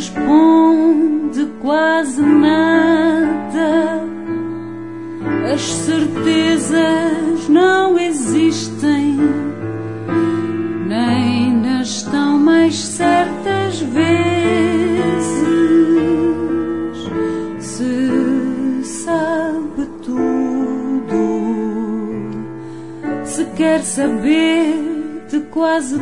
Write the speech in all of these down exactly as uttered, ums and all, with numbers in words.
responde quase nada. As certezas não existem, nem nas tão mais certas vezes. Se sabe tudo, se quer saber de quase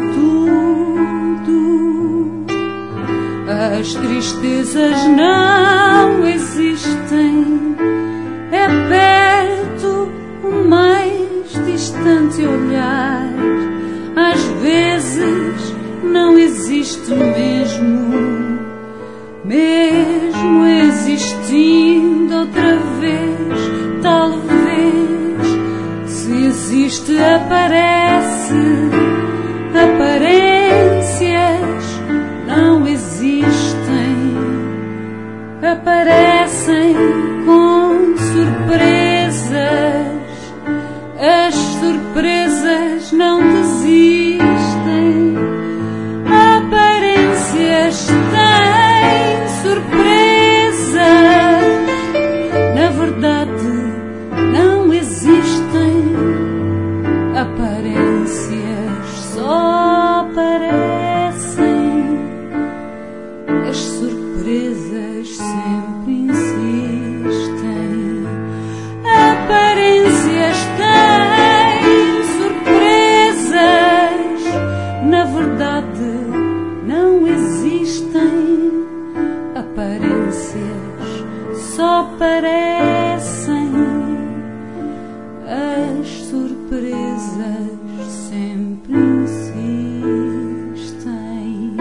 tudo, as tristezas não existem. É perto o mais distante olhar. Às vezes não existe mesmo, mesmo existindo outra vez, talvez. Se existe, aparece. Aparências não existem, aparecem com surpresas. As surpresas não desistem. Aparências têm surpresas. Na verdade, não existem. Aparências só parecem. As surpresas sempre insistem. Aparências têm surpresas. Na verdade, não existem. Aparências só parecem. As surpresas sempre insistem.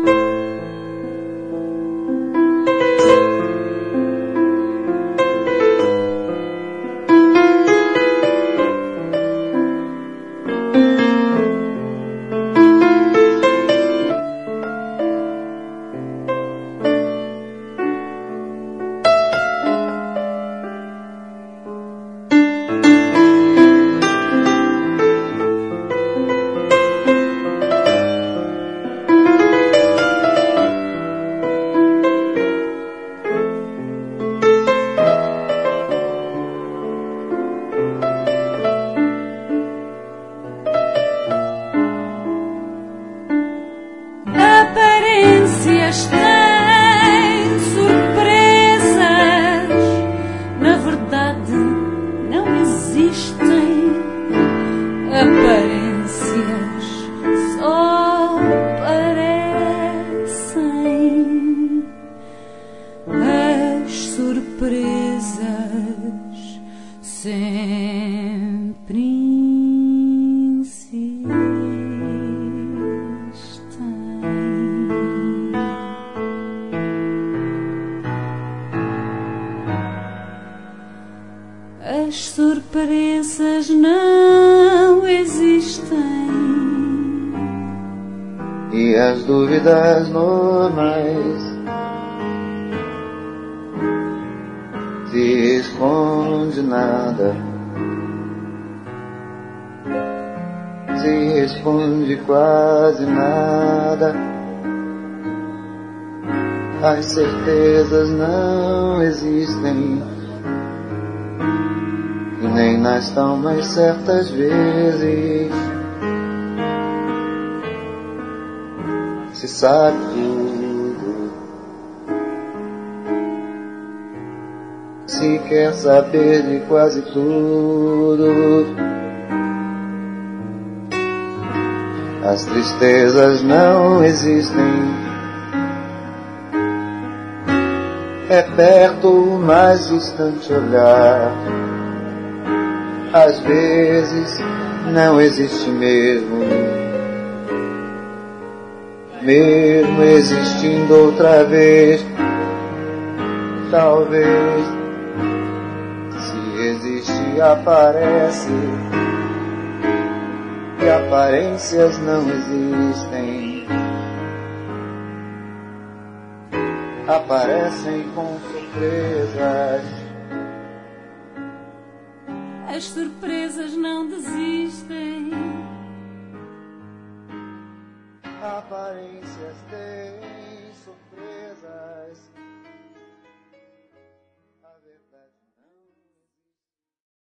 Aparências têm surpresas. Na verdade, não existem. Aparências só parecem. As surpresas sempre insistem. As surpresas não existem. E as dúvidas normais se esconde nada, se responde quase nada. As certezas não existem, nem nas tão mais certas vezes. Se sabe tudo, se quer saber de quase tudo. As tristezas não existem. É perto o mais distante olhar. Às vezes não existe mesmo, mesmo existindo outra vez, talvez. Se existe, aparece. E aparências não existem, aparecem com surpresas. As surpresas não desistem. Aparências têm